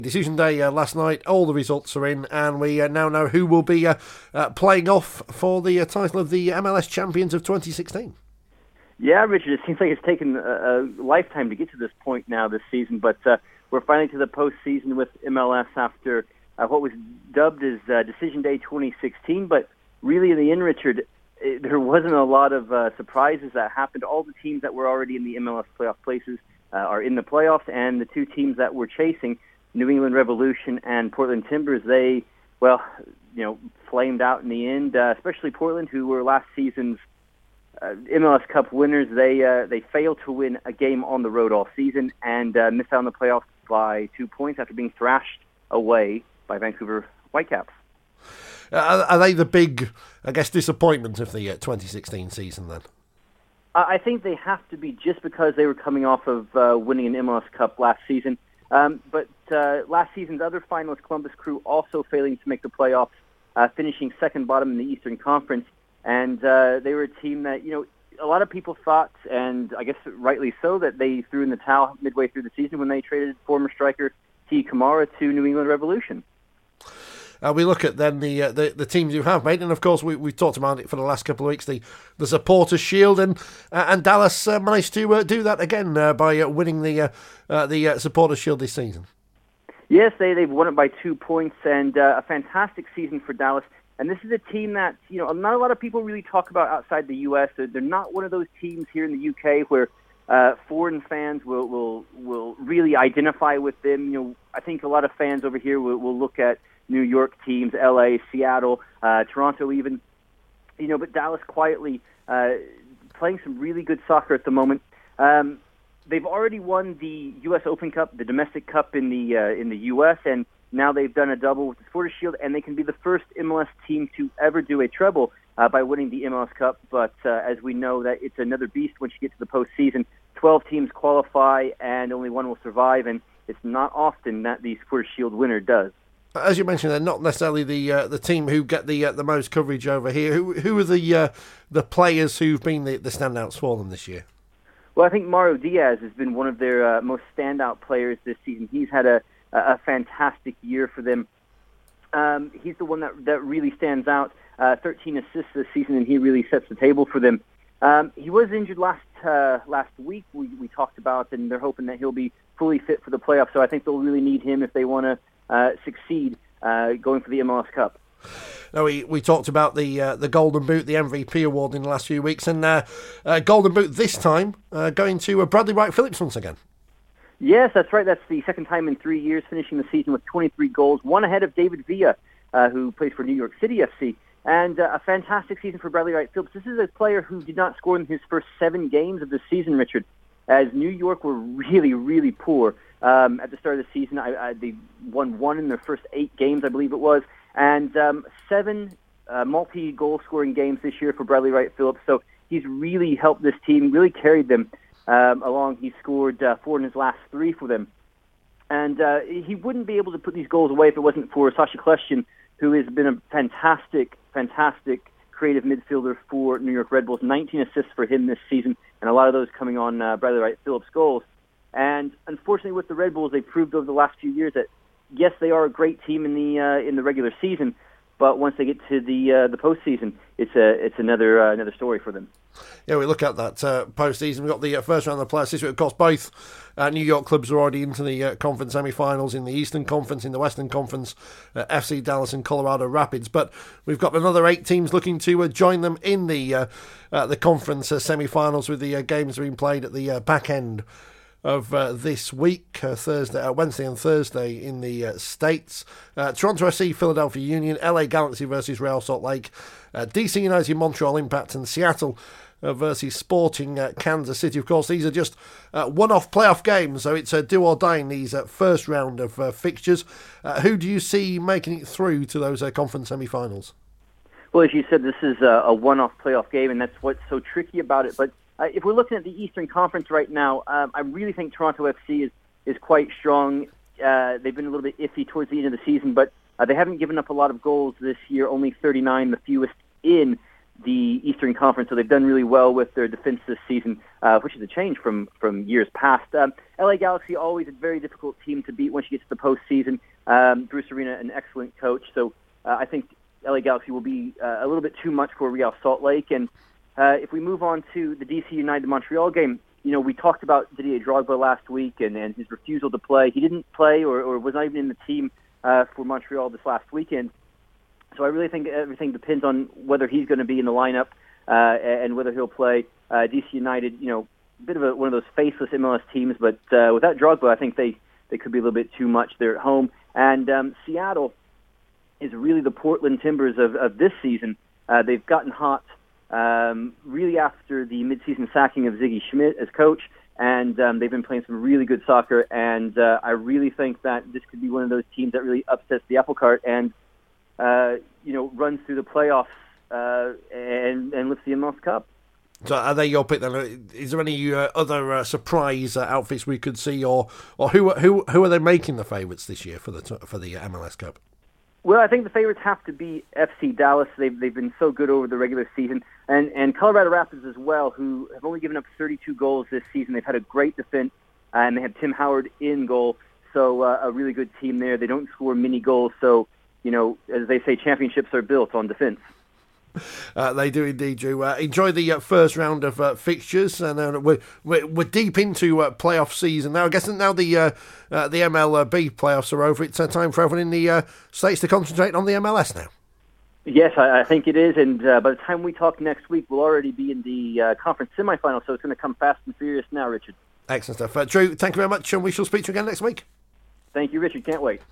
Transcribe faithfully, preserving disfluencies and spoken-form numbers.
Decision day uh, last night, all the results are in, and we uh, now know who will be uh, uh, playing off for the uh, title of the M L S Champions of twenty sixteen. Yeah, Richard, it seems like it's taken a, a lifetime to get to this point now this season, but uh, we're finally to the postseason with M L S after uh, what was dubbed as uh, Decision Day twenty sixteen, but really in the end, Richard, it, there wasn't a lot of uh, surprises that happened. All the teams that were already in the M L S playoff places uh, are in the playoffs, and the two teams that were chasing, New England Revolution and Portland Timbers, they, well, you know, flamed out in the end, uh, especially Portland, who were last season's uh, M L S Cup winners. They uh, they failed to win a game on the road all season and uh, missed out on the playoffs by two points after being thrashed away by Vancouver Whitecaps. Uh, are they the big, I guess, disappointment of the uh, twenty sixteen season then? I think they have to be, just because they were coming off of uh, winning an M L S Cup last season. Um, but uh, last season's other finalist, Columbus Crew, also failing to make the playoffs, uh, finishing second bottom in the Eastern Conference. And uh, they were a team that, you know, a lot of people thought, and I guess rightly so, that they threw in the towel midway through the season when they traded former striker T. Kamara to New England Revolution. Uh, we look at then the, uh, the the teams you have made, and of course we we talked about it for the last couple of weeks. The the Supporters Shield, and uh, and Dallas uh, managed to uh, do that again uh, by uh, winning the uh, uh, the uh, Supporters Shield this season. Yes, they they've won it by two points, and uh, a fantastic season for Dallas. And this is a team that, you know, not a lot of people really talk about outside the U S. They're, they're not one of those teams here in the U K where uh, foreign fans will, will will really identify with them. You know, I think a lot of fans over here will, will look at New York teams, L A, Seattle, uh, Toronto even, you know, but Dallas quietly uh, playing some really good soccer at the moment. Um, they've already won the U S Open Cup, the domestic cup in the uh, in the U S, and now they've done a double with the Supporters Shield, and they can be the first M L S team to ever do a treble uh, by winning the M L S Cup. But uh, as we know, that it's another beast once you get to the postseason. twelve teams qualify, and only one will survive, and it's not often that the Supporters Shield winner does. As you mentioned, they're not necessarily the uh, the team who get the uh, the most coverage over here. Who who are the uh, the players who've been the, the standouts for them this year? Well, I think Mauro Diaz has been one of their uh, most standout players this season. He's had a a fantastic year for them. Um, he's the one that that really stands out. Uh, thirteen assists this season, and he really sets the table for them. Um, he was injured last uh, last week. We we talked about, and they're hoping that he'll be fully fit for the playoffs. So I think they'll really need him if they want to Uh, succeed uh, going for the M L S Cup. Now, we, we talked about the uh, the Golden Boot, the M V P award in the last few weeks, and uh, uh, Golden Boot this time uh, going to uh, Bradley Wright Phillips once again. Yes, that's right. That's the second time in three years, finishing the season with twenty-three goals, one ahead of David Villa, uh, who plays for New York City F C. And uh, a fantastic season for Bradley Wright Phillips. This is a player who did not score in his first seven games of the season, Richard, as New York were really, really poor. Um, at the start of the season, I, I, they won one in their first eight games, I believe it was, and um, seven uh, multi-goal scoring games this year for Bradley Wright Phillips. So he's really helped this team, really carried them um, along. He scored uh, four in his last three for them. And uh, he wouldn't be able to put these goals away if it wasn't for Sasha Kljestan, who has been a fantastic, fantastic creative midfielder for New York Red Bulls. nineteen assists for him this season, and a lot of those coming on uh, Bradley Wright Phillips' goals. And unfortunately, with the Red Bulls, they've proved over the last few years that yes, they are a great team in the uh, in the regular season, but once they get to the uh, the postseason, it's a it's another uh, another story for them. Yeah, we look at that uh, postseason. We've got the uh, first round of the playoffs this week. Of course, both uh, New York clubs are already into the uh, conference semi-finals in the Eastern Conference, in the Western Conference, uh, F C Dallas and Colorado Rapids. But we've got another eight teams looking to uh, join them in the uh, uh, the conference uh, semi-finals, with the uh, games being played at the uh, back end of uh, this week, uh, Thursday, uh, Wednesday and Thursday in the uh, States. Uh, Toronto F C, Philadelphia Union, L A Galaxy versus Real Salt Lake, uh, D C United, Montreal Impact, and Seattle uh, versus Sporting uh, Kansas City. Of course, these are just uh, one-off playoff games, so it's a do or die in these uh, first round of uh, fixtures. Uh, who do you see making it through to those uh, conference semi-finals? Well, as you said, this is a, a one-off playoff game, and that's what's so tricky about it. But Uh, if we're looking at the Eastern Conference right now, um, I really think Toronto F C is, is quite strong. Uh, they've been a little bit iffy towards the end of the season, but uh, they haven't given up a lot of goals this year, only thirty-nine, the fewest in the Eastern Conference, so they've done really well with their defense this season, uh, which is a change from, from years past. Um, L A Galaxy, always a very difficult team to beat once you get to the postseason. Um, Bruce Arena, an excellent coach, so uh, I think L A Galaxy will be uh, a little bit too much for Real Salt Lake. And uh, if we move on to the D C United Montreal game, you know, we talked about Didier Drogba last week and, and his refusal to play. He didn't play or, or was not even in the team uh, for Montreal this last weekend. So I really think everything depends on whether he's going to be in the lineup uh, and whether he'll play. Uh, D C United, you know, a bit of a, one of those faceless M L S teams, but uh, without Drogba, I think they, they could be a little bit too much there at home. And um, Seattle is really the Portland Timbers of, of this season. Uh, they've gotten hot um, really after the midseason sacking of Ziggy Schmidt as coach, and um, they've been playing some really good soccer. And uh, I really think that this could be one of those teams that really upsets the apple cart and Uh, you know, runs through the playoffs uh, and, and lifts the M L S Cup. So are they your pick then? Is there any uh, other uh, surprise uh, outfits we could see, or or who who who are they making the favourites this year for the for the M L S Cup? Well, I think the favorites have to be F C Dallas. They've they've been so good over the regular season, and and Colorado Rapids as well, who have only given up thirty-two goals this season. They've had a great defense, and they have Tim Howard in goal, so uh, a really good team there. They don't score many goals, so. You know, as they say, championships are built on defence. Uh, they do indeed, Drew. Uh, enjoy the uh, first round of uh, fixtures, and uh, we're, we're we're deep into uh, playoff season now. I guess now the uh, uh, the M L B playoffs are over. It's uh, time for everyone in the uh, States to concentrate on the M L S now. Yes, I, I think it is, and uh, by the time we talk next week, we'll already be in the uh, conference semifinals, so it's going to come fast and furious now, Richard. Excellent stuff. Uh, Drew, thank you very much, and we shall speak to you again next week. Thank you, Richard. Can't wait.